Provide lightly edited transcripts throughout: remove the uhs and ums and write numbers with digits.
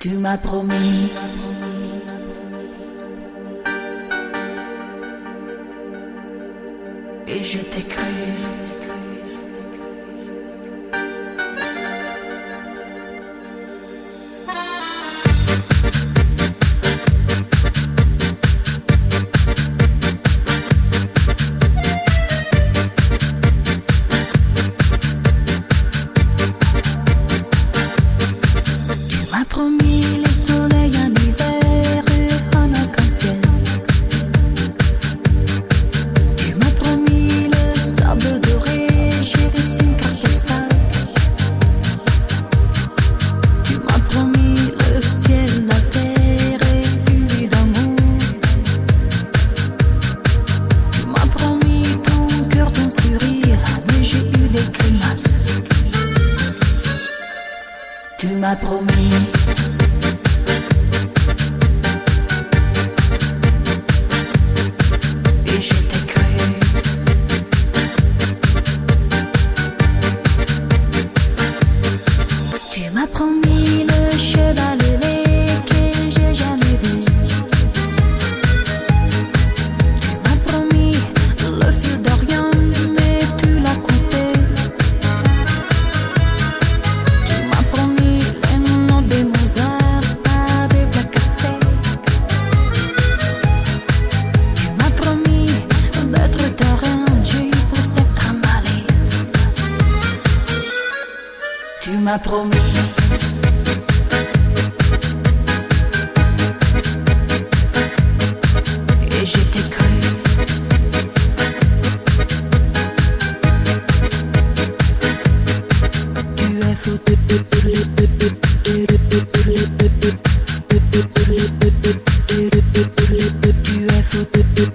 Tu m'as promis. Et je t'ai cru. Promis le soleil en hiver et un arc-en-ciel. Tu m'as promis le sable doré, j'ai reçu une carte postale. Tu m'as promis le ciel, la terre et une vie d'amour. Tu m'as promis ton cœur, ton sourire, mais j'ai eu des grimaces. Tu m'as promis. Tu m'as promis le cheval ailé que j'ai jamais vu. Tu m'as promis le fil d'Orient, mais tu l'as coupé. Tu m'as promis les noms de Mozart, pas des plats cassés. Tu m'as promis d'être ta reine, j'ai eu pour s'être emballé. Tu m'as promis. Et je t'ai cru. Tu es fou. Tu es fou.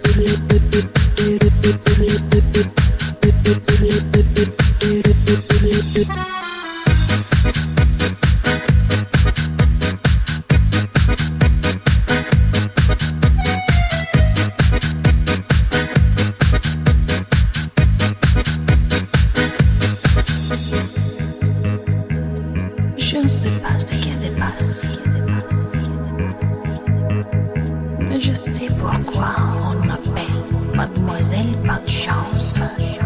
Je ne sais pas ce qui se passe, mais je sais pourquoi on m'appelle Mademoiselle Pas de Chance.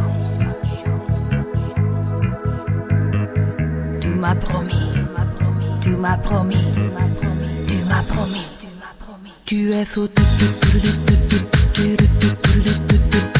Tu m'as promis. Tu m'as promis. Tu m'as promis. Tu es fou.